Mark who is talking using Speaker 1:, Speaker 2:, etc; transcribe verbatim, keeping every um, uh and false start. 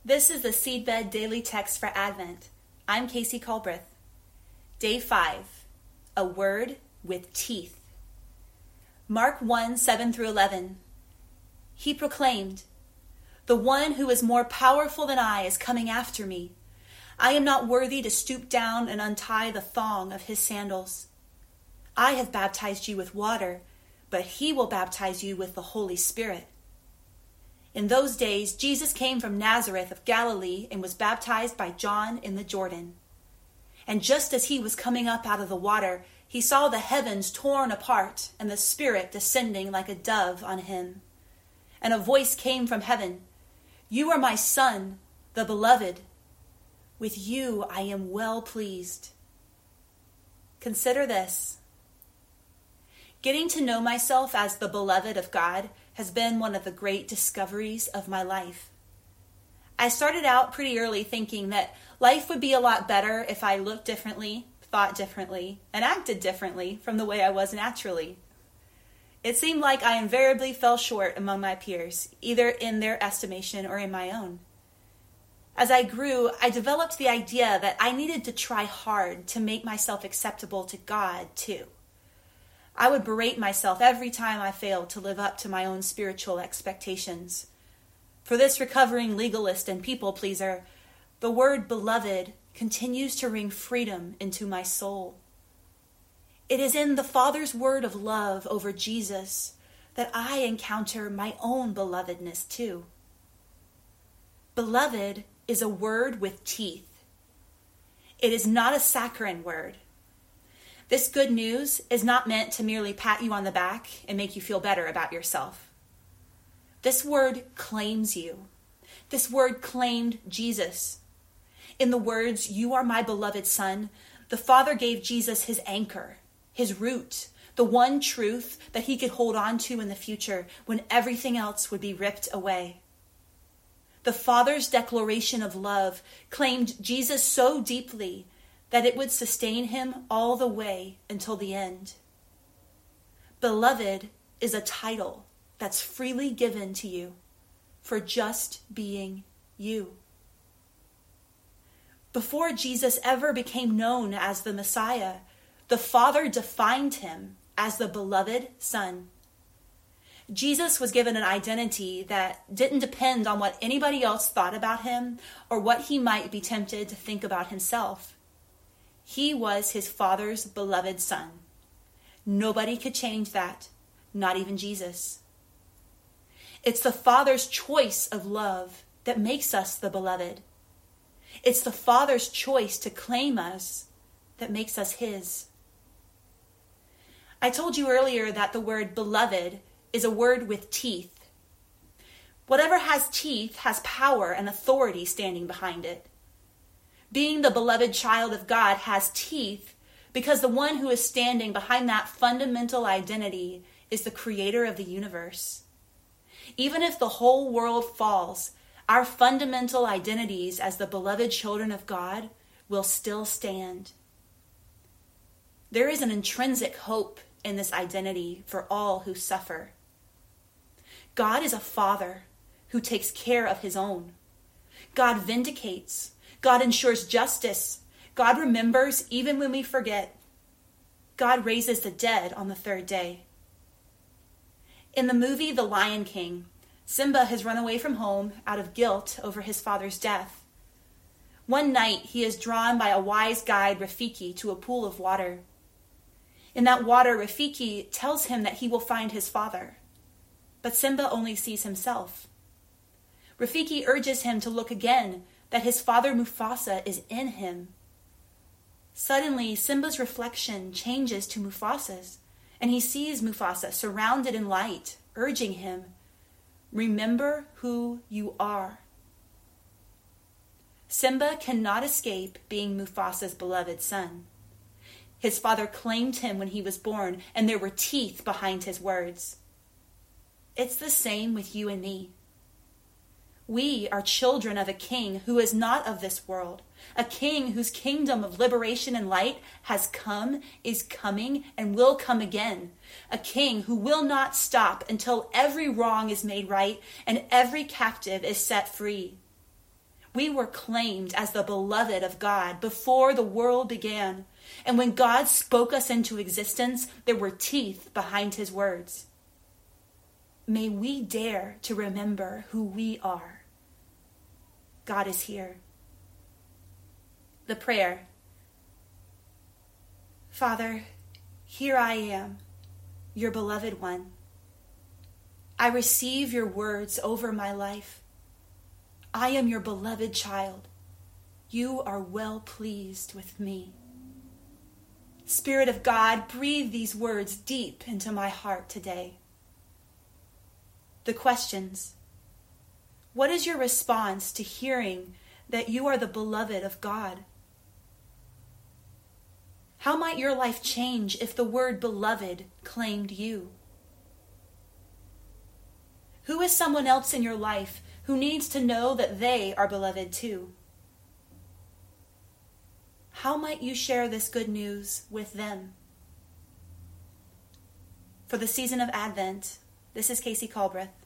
Speaker 1: This is the Seedbed Daily Text for Advent. I'm Casey Culbreth. Day five, a word with teeth. Mark one, seven through eleven. He proclaimed, "The one who is more powerful than I is coming after me. I am not worthy to stoop down and untie the thong of his sandals. I have baptized you with water, but he will baptize you with the Holy Spirit." In those days, Jesus came from Nazareth of Galilee and was baptized by John in the Jordan. And just as he was coming up out of the water, he saw the heavens torn apart and the Spirit descending like a dove on him. And a voice came from heaven, "You are my Son, the Beloved. With you I am well pleased." Consider this. Getting to know myself as the beloved of God has been one of the great discoveries of my life. I started out pretty early thinking that life would be a lot better if I looked differently, thought differently, and acted differently from the way I was naturally. It seemed like I invariably fell short among my peers, either in their estimation or in my own. As I grew, I developed the idea that I needed to try hard to make myself acceptable to God, too. I would berate myself every time I failed to live up to my own spiritual expectations. For this recovering legalist and people pleaser, the word beloved continues to ring freedom into my soul. It is in the Father's word of love over Jesus that I encounter my own belovedness too. Beloved is a word with teeth. It is not a saccharine word. This good news is not meant to merely pat you on the back and make you feel better about yourself. This word claims you. This word claimed Jesus. In the words, "You are my beloved Son," the Father gave Jesus his anchor, his root, the one truth that he could hold on to in the future when everything else would be ripped away. The Father's declaration of love claimed Jesus so deeply that it would sustain him all the way until the end. Beloved is a title that's freely given to you for just being you. Before Jesus ever became known as the Messiah, the Father defined him as the beloved Son. Jesus was given an identity that didn't depend on what anybody else thought about him or what he might be tempted to think about himself. He was his Father's beloved Son. Nobody could change that, not even Jesus. It's the Father's choice of love that makes us the beloved. It's the Father's choice to claim us that makes us his. I told you earlier that the word beloved is a word with teeth. Whatever has teeth has power and authority standing behind it. Being the beloved child of God has teeth because the one who is standing behind that fundamental identity is the creator of the universe. Even if the whole world falls, our fundamental identities as the beloved children of God will still stand. There is an intrinsic hope in this identity for all who suffer. God is a Father who takes care of his own. God vindicates. God ensures justice. God remembers even when we forget. God raises the dead on the third day. In the movie The Lion King, Simba has run away from home out of guilt over his father's death. One night, he is drawn by a wise guide, Rafiki, to a pool of water. In that water, Rafiki tells him that he will find his father. But Simba only sees himself. Rafiki urges him to look again, that his father Mufasa is in him. Suddenly, Simba's reflection changes to Mufasa's, and he sees Mufasa surrounded in light, urging him, "Remember who you are." Simba cannot escape being Mufasa's beloved son. His father claimed him when he was born, and there were teeth behind his words. It's the same with you and me. We are children of a king who is not of this world, a king whose kingdom of liberation and light has come, is coming, and will come again, a king who will not stop until every wrong is made right and every captive is set free. We were claimed as the beloved of God before the world began. And when God spoke us into existence, there were teeth behind his words. May we dare to remember who we are. God is here. The prayer. Father, here I am, your beloved one. I receive your words over my life. I am your beloved child. You are well pleased with me. Spirit of God, breathe these words deep into my heart today. The questions. What is your response to hearing that you are the beloved of God? How might your life change if the word beloved claimed you? Who is someone else in your life who needs to know that they are beloved too? How might you share this good news with them? For the season of Advent, this is Casey Colbreth.